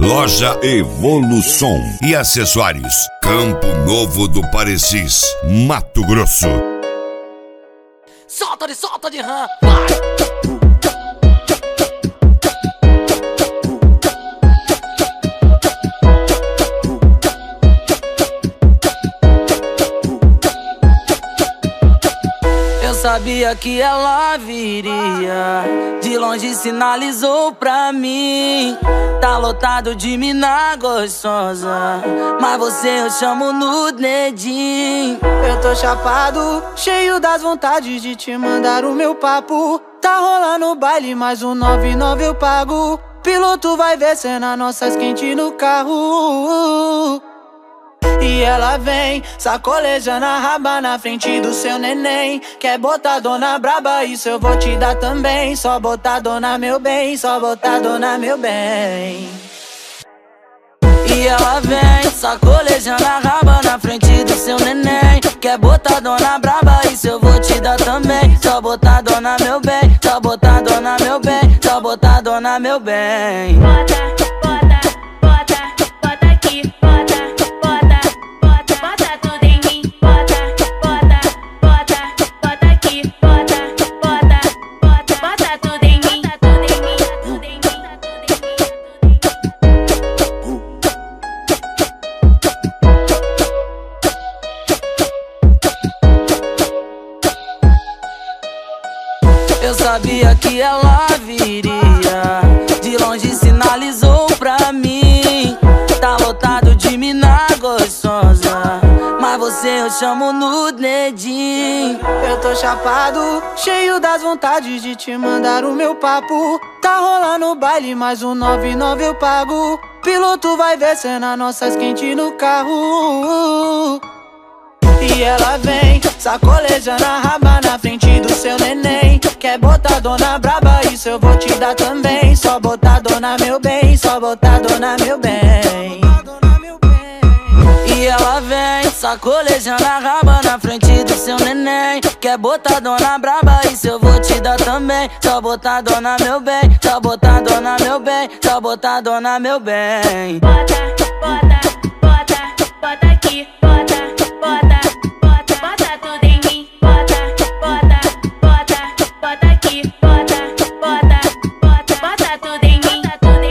Loja Evolução e acessórios, Campo Novo do Parecis, Mato Grosso. Solta de rã, vai! Sabia que ela viria, de longe sinalizou pra mim. Tá lotado de mina gostosa, mas você eu chamo no dedinho. Eu tô chapado, cheio das vontades de te mandar o meu papo. Tá rolando o baile, mais um 99 eu pago. Piloto vai ver cena nossas quentes no carro. E ela vem, sacolejando a raba na frente do seu neném. Quer botar dona braba, isso eu vou te dar também. Só botar dona meu bem, só botar dona meu bem. E ela vem, sacolejando a raba na frente do seu neném. Quer botar dona braba, isso eu vou te dar também. Só botar dona meu bem, só botar dona meu bem, só botar dona meu bem. Eu sabia que ela viria, de longe sinalizou pra mim. Tá lotado de mina gostosa, mas você eu chamo no dedinho. Eu tô chapado, cheio das vontades de te mandar o meu papo. Tá rolando o baile, mais um 99 eu pago. Piloto vai ver cena nossas quentes no carro. E ela vem, sacolejando a raba na frente do seu neném. Quer botar dona braba, isso eu vou te dar também. Só botar dona meu bem, só botar dona meu bem. E ela vem, sacolejando a raba na frente do seu neném. Quer botar dona braba, isso eu vou te dar também. Só botar dona meu bem, só botar dona meu bem, só botar dona meu bem. Bota aqui, bota tudo em mim. Bota aqui, bota tudo em mim.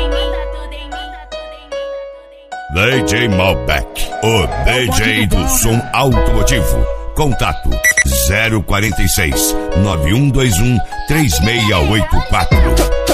DJ Malbec, o DJ do som automotivo. Contato 046 9121 3684.